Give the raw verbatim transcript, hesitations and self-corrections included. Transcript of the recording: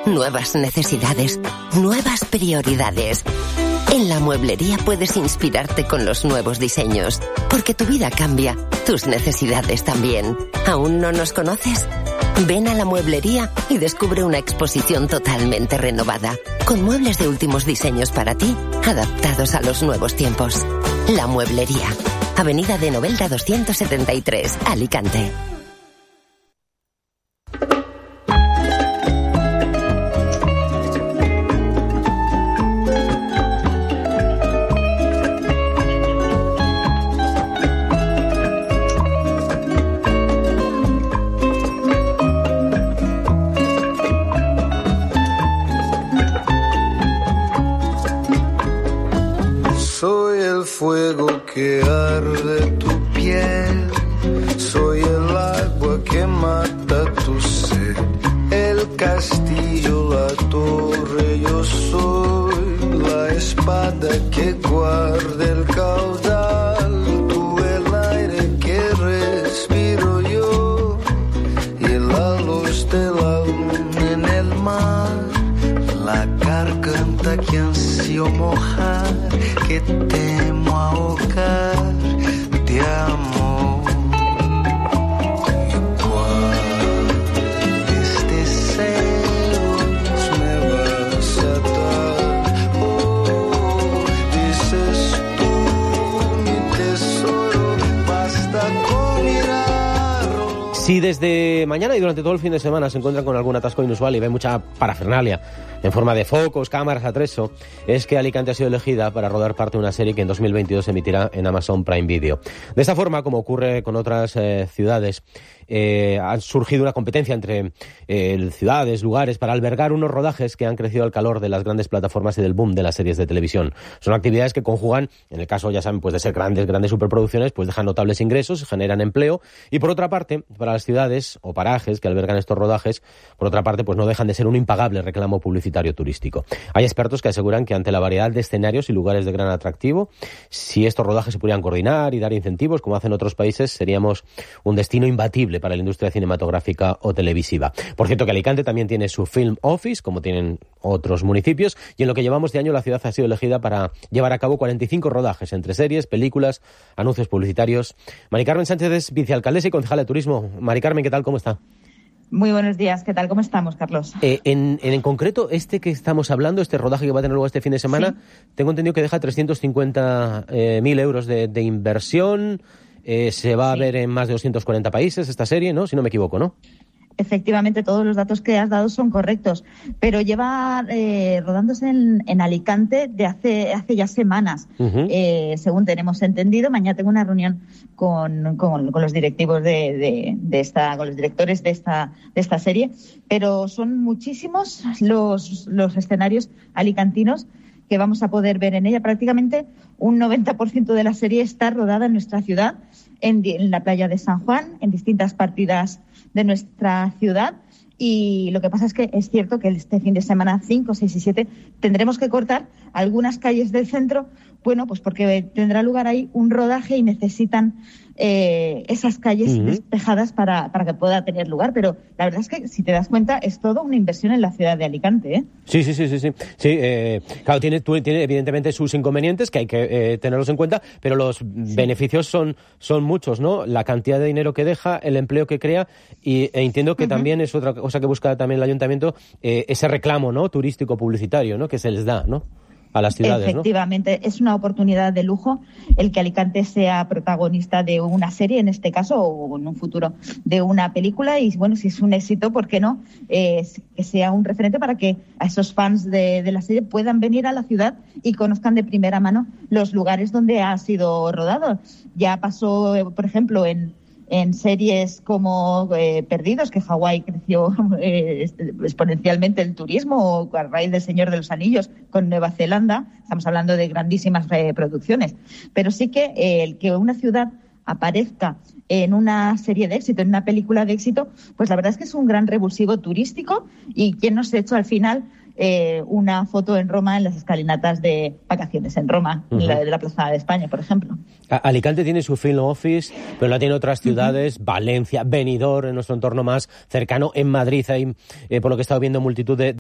nuevas necesidades, nuevas prioridades. En la mueblería puedes inspirarte con los nuevos diseños, porque tu vida cambia, tus necesidades también. ¿Aún no nos conoces? Ven a la mueblería y descubre una exposición totalmente renovada, con muebles de últimos diseños para ti, adaptados a los nuevos tiempos. La Mueblería, Avenida de Novelda doscientos setenta y tres, Alicante. Fuego que arde tu piel, soy el agua que mata tu sed, el castillo, la torre, yo soy la espada que guarda el caudal, tú el aire que respiro yo y la luz de la luna en el mar, la garganta que ansío mojar, que temo ahogar de amor. Igual este celos me vas a dar. Oh, dices tú, mi tesoro, basta con mirarlo. Si desde mañana y durante todo el fin de semana se encuentran con algún atasco inusual y ven mucha parafernalia en forma de focos, cámaras, atrezo, es que Alicante ha sido elegida para rodar parte de una serie que en dos mil veintidós se emitirá en Amazon Prime Video. De esta forma, como ocurre con otras eh, ciudades, eh, ha surgido una competencia entre eh, ciudades, lugares, para albergar unos rodajes que han crecido al calor de las grandes plataformas y del boom de las series de televisión. Son actividades que conjugan, en el caso, ya saben, pues de ser grandes, grandes superproducciones, pues dejan notables ingresos, generan empleo, y por otra parte, para las ciudades o parajes que albergan estos rodajes, por otra parte, pues no dejan de ser un impagable reclamo publicitario turístico. Hay expertos que aseguran que ante la variedad de escenarios y lugares de gran atractivo, si estos rodajes se pudieran coordinar y dar incentivos, como hacen otros países, seríamos un destino imbatible para la industria cinematográfica o televisiva. Por cierto, que Alicante también tiene su Film Office, como tienen otros municipios, y en lo que llevamos de año la ciudad ha sido elegida para llevar a cabo cuarenta y cinco rodajes entre series, películas, anuncios publicitarios. Mari Carmen Sánchez es vicealcaldesa y concejala de turismo. Mari Carmen, ¿qué tal? ¿Cómo está? Muy buenos días, ¿qué tal? ¿Cómo estamos, Carlos? Eh, en, en, en concreto, este que estamos hablando, este rodaje que va a tener luego este fin de semana, ¿sí? Tengo entendido que deja trescientos cincuenta mil eh, euros de, de inversión, eh, se va sí. a ver en más de doscientos cuarenta países esta serie, ¿no? Si no me equivoco, ¿no? Efectivamente, todos los datos que has dado son correctos, pero lleva eh, rodándose en, en Alicante de hace, hace ya semanas, uh-huh. eh, según tenemos entendido. Mañana tengo una reunión con, con, con los directivos de, de, de esta, con los directores de esta, de esta serie, pero son muchísimos los, los escenarios alicantinos que vamos a poder ver en ella. Prácticamente un noventa por ciento de la serie está rodada en nuestra ciudad, en, en la playa de San Juan, en distintas partidas de nuestra ciudad. Y lo que pasa es que es cierto que este fin de semana cinco, seis y siete tendremos que cortar algunas calles del centro, bueno, pues porque tendrá lugar ahí un rodaje y necesitan eh, esas calles uh-huh. despejadas para, para que pueda tener lugar. Pero la verdad es que, si te das cuenta, es todo una inversión en la ciudad de Alicante, ¿eh? Sí, sí, sí, sí. sí. sí eh, claro, tiene, tiene evidentemente sus inconvenientes, que hay que eh, tenerlos en cuenta, pero los sí. beneficios son, son muchos, ¿no? La cantidad de dinero que deja, el empleo que crea, y e entiendo que uh-huh. también es otra cosa que busca también el ayuntamiento, eh, ese reclamo, ¿no? Turístico publicitario, ¿no? Que se les da, ¿no? A las ciudades, efectivamente, ¿no? Es una oportunidad de lujo el que Alicante sea protagonista de una serie, en este caso, o en un futuro de una película. Y bueno, si es un éxito, ¿por qué no? Eh, que sea un referente para que a esos fans de, de la serie puedan venir a la ciudad y conozcan de primera mano los lugares donde ha sido rodado. Ya pasó, por ejemplo, en en series como eh, Perdidos, que Hawái creció eh, exponencialmente el turismo, o a raíz del Señor de los Anillos con Nueva Zelanda. Estamos hablando de grandísimas eh, producciones. Pero sí que eh, el que una ciudad aparezca en una serie de éxito, en una película de éxito, pues la verdad es que es un gran revulsivo turístico. Y quién nos ha hecho al final eh, una foto en Roma, en las escalinatas de vacaciones en Roma, uh-huh. la, de la Plaza de España, por ejemplo. Alicante tiene su Film Office, pero la tiene otras ciudades, uh-huh. Valencia, Benidorm, en nuestro entorno más cercano, en Madrid hay, eh, por lo que he estado viendo, multitud de